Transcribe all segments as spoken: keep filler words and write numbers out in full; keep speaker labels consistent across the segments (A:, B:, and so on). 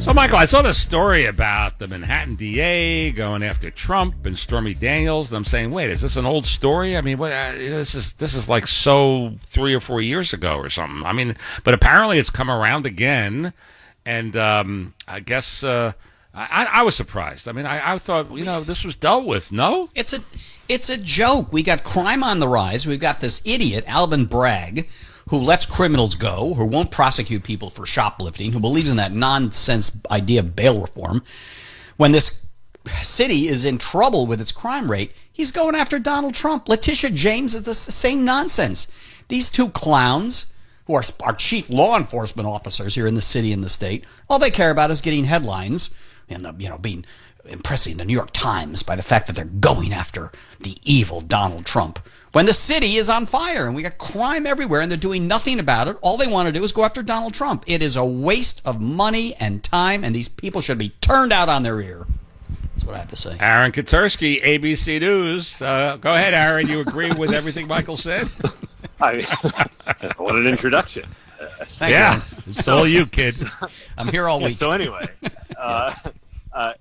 A: So, Michael, I saw this story about the Manhattan D A going after Trump and Stormy Daniels, and I'm saying, wait, is this an old story? I mean, what? Uh, this is this is like so three or four years ago or something. I mean, but apparently it's come around again, and um, I guess uh, I, I was surprised. I mean, I, I thought, you know, this was dealt with. No,
B: it's a it's a joke. We got crime on the rise. We've got this idiot Alvin Bragg, who lets criminals go, who won't prosecute people for shoplifting, who believes in that nonsense idea of bail reform. When this city is in trouble with its crime rate, he's going after Donald Trump. Letitia James is the same nonsense. These two clowns, who are our chief law enforcement officers here in the city and the state, all they care about is getting headlines and the, you know, being impressing the New York Times by the fact that they're going after the evil Donald Trump. When the city is on fire and we got crime everywhere and they're doing nothing about it, all they want to do is go after Donald Trump. It is a waste of money and time, and these people should be turned out on their ear. That's what I have to say.
A: Aaron Katersky, A B C News. Uh, go ahead, Aaron. You agree with everything Michael said?
C: I, what an introduction.
B: Thank
A: yeah,
B: you.
A: It's all you, kid.
B: I'm here all
C: yeah,
B: week.
C: So anyway, uh, uh,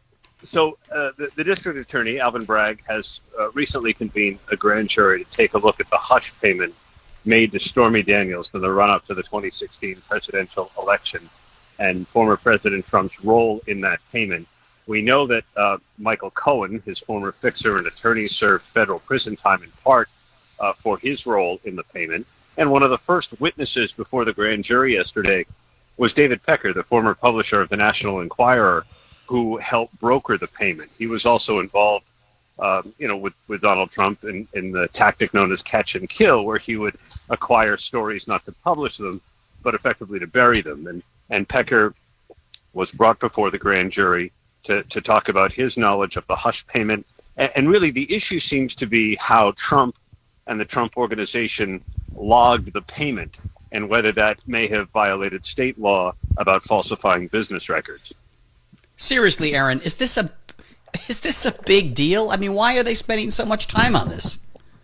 C: So uh, the, the district attorney, Alvin Bragg, has uh, recently convened a grand jury to take a look at the hush payment made to Stormy Daniels in the run-up to the twenty sixteen presidential election and former President Trump's role in that payment. We know that uh, Michael Cohen, his former fixer and attorney, served federal prison time in part uh, for his role in the payment. And one of the first witnesses before the grand jury yesterday was David Pecker, the former publisher of the National Enquirer, who helped broker the payment. He was also involved, um, you know, with, with Donald Trump in, in the tactic known as catch and kill, where he would acquire stories not to publish them, but effectively to bury them. And, and Pecker was brought before the grand jury to, to talk about his knowledge of the hush payment. And, and really the issue seems to be how Trump and the Trump organization logged the payment and whether that may have violated state law about falsifying business records.
B: Seriously, Aaron, is this a is this a big deal? I mean, why are they spending so much time on this?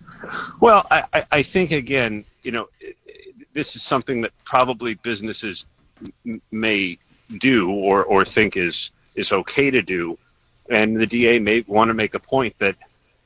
C: Well, I, I think, again, you know, this is something that probably businesses m- may do or, or think is, is okay to do. And the D A may want to make a point that,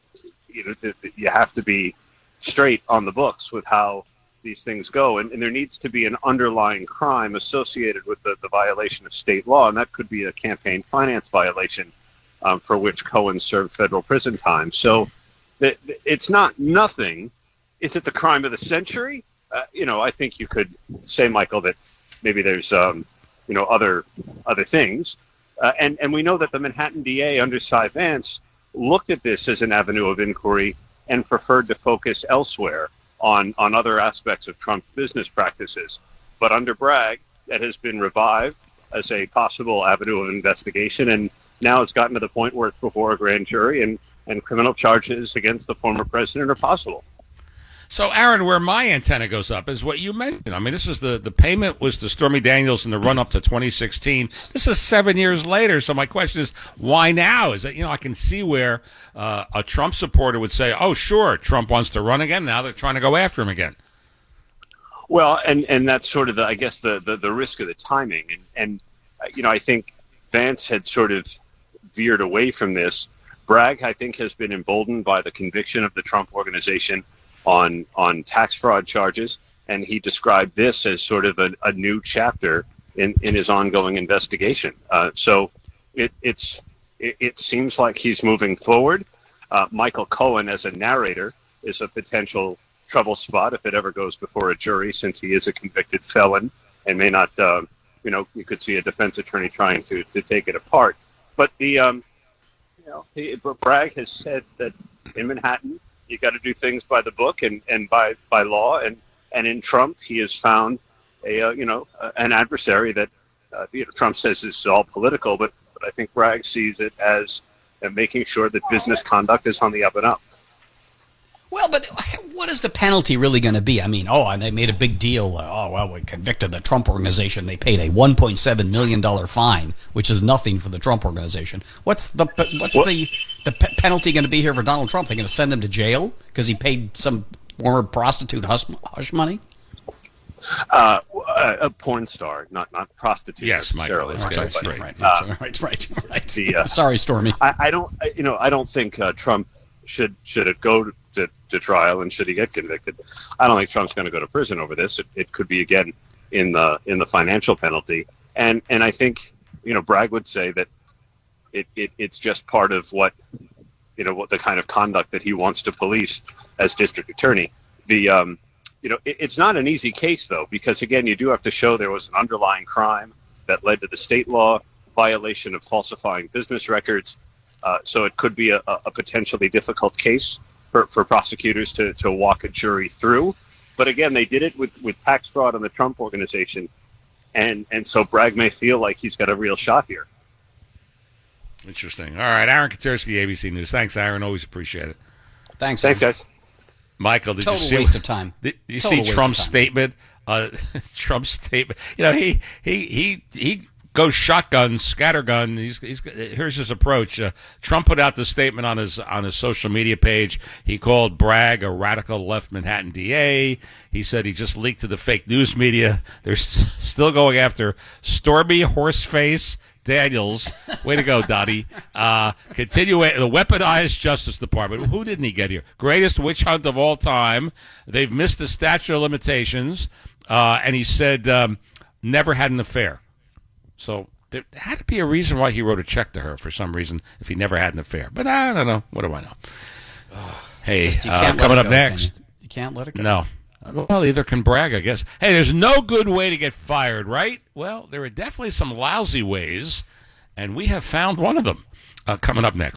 C: you know, that you have to be straight on the books with how these things go. And, and there needs to be an underlying crime associated with the, the violation of state law. And that could be a campaign finance violation um, for which Cohen served federal prison time. So th- it's not nothing. Is it the crime of the century? Uh, you know, I think you could say, Michael, that maybe there's, um, you know, other other things. Uh, and, and we know that the Manhattan D A under Cy Vance looked at this as an avenue of inquiry and preferred to focus elsewhere on, on other aspects of Trump's business practices. But under Bragg, that has been revived as a possible avenue of investigation, and now it's gotten to the point where it's before a grand jury, and, and criminal charges against the former president are possible.
A: So, Aaron, where my antenna goes up is what you mentioned. I mean, this is the, the payment was to Stormy Daniels in the run-up to twenty sixteen. This is seven years later, so my question is, why now? Is that, you know, I can see where uh, a Trump supporter would say, oh, sure, Trump wants to run again. Now they're trying to go after him again.
C: Well, and, and that's sort of, the, I guess, the, the, the risk of the timing. And, and uh, you know, I think Vance had sort of veered away from this. Bragg, I think, has been emboldened by the conviction of the Trump organization on on tax fraud charges, and he described this as sort of a, a new chapter in, in his ongoing investigation. Uh, so it it's it, it seems like he's moving forward. Uh, Michael Cohen, as a narrator, is a potential trouble spot if it ever goes before a jury, since he is a convicted felon and may not, uh, you know, you could see a defense attorney trying to, to take it apart. But the, um, you know, he, Bragg has said that in Manhattan, you got to do things by the book and, and by, by law. And, and in Trump, he has found a, uh, you know, uh, an adversary that, uh, you know, Trump says this is all political, but, but I think Bragg sees it as uh, making sure that business conduct is on the up and up.
B: Well, but what is the penalty really going to be? I mean, oh, and they made a big deal. Uh, oh, well, we convicted the Trump organization. They paid a one point seven million dollars fine, which is nothing for the Trump organization. What's the what's what? the the pe- penalty going to be here for Donald Trump? They're going to send him to jail because he paid some former prostitute hush, hush money?
C: Uh, a, a porn star, not not prostitute.
A: Yes, Michael.
C: necessarily.
A: That's
B: Right,
A: good.
B: right,
A: That's
B: right,
A: right.
B: right, right, right, right.
C: The, uh,
B: Sorry, Stormy.
C: I, I don't, I- you know, I don't think uh, Trump should should it go to, to trial and should he get convicted. I don't think Trump's going to go to prison over this. It, it could be again in the in the financial penalty, and and I think you know Bragg would say that it, it it's just part of what you know what the kind of conduct that he wants to police as district attorney. The um, you know it, it's not an easy case though, because again you do have to show there was an underlying crime that led to the state law violation of falsifying business records. Uh, so it could be a, a potentially difficult case for, for prosecutors to, to walk a jury through. But again, they did it with, with tax fraud on the Trump organization. And, and so Bragg may feel like he's got a real shot here.
A: Interesting. All right, Aaron Katersky, A B C News. Thanks, Aaron. Always appreciate it.
B: Thanks.
C: Thanks,
B: Aaron.
C: guys.
A: Michael, did
B: Total
A: you see
B: waste of time.
A: Did you
B: Total
A: see
B: waste of
A: Trump's
B: time.
A: statement? Uh, Trump's statement. You know, he he he he goes shotgun, scattergun. He's, he's here's his approach. Uh, Trump put out the statement on his on his social media page. He called Bragg a radical left Manhattan D A. He said he just leaked to the fake news media. They're s- still going after Stormy Horseface Daniels. Way to go, Dottie. Uh, continue the weaponized Justice Department. Who didn't he get here? Greatest witch hunt of all time. They've missed the statute of limitations. Uh, and he said um, never had an affair. So there had to be a reason why he wrote a check to her for some reason if he never had an affair. But I don't know. What do I know? Hey,
B: Just, you
A: uh,
B: can't let
A: coming
B: it
A: up
B: go,
A: next.
B: can you? You can't let it go.
A: No. Well, either can Bragg, I guess. Hey, there's no good way to get fired, right? Well, there are definitely some lousy ways, and we have found one of them. Uh, coming up next.